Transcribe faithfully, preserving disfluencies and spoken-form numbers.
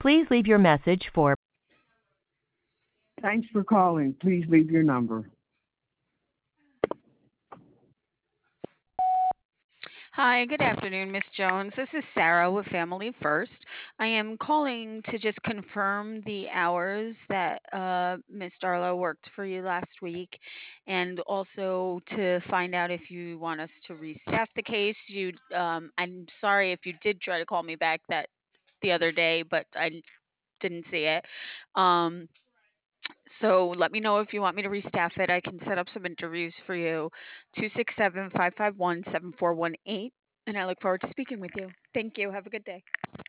Please leave your message for Thanks for calling. Please leave your number. Hi, good afternoon, Miss Jones. This is Sarah with Family First. I am calling to just confirm the hours that uh, Miss Darlow worked for you last week, and also to find out if you want us to restaff the case. You, um, I'm sorry if you did try to call me back that the other day, but I didn't see it. Um, so let me know if you want me to restaff it. I can set up some interviews for you. Two six seven five five one seven four one eight. And I look forward to speaking with you. Thank you. Have a good day.